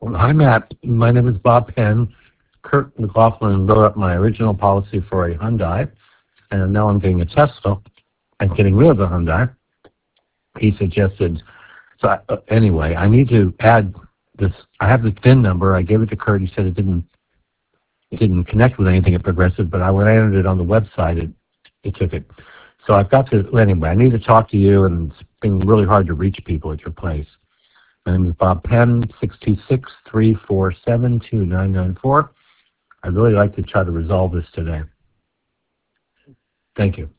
Hi, Matt. My name is Bob Penn. Kurt McLaughlin wrote up my original policy for a Hyundai, and now I'm getting a Tesla and getting rid of the Hyundai. He suggested, anyway, I need to add this. I have the VIN number. I gave it to Kurt. He said it didn't connect with anything at Progressive, but when I entered it on the website, it took it. So I've got to, anyway, I need to talk to you, and it's been really hard to reach people at your place. My name is Bob Penn, 626-347-2994. I'd really like to try to resolve this today. Thank you.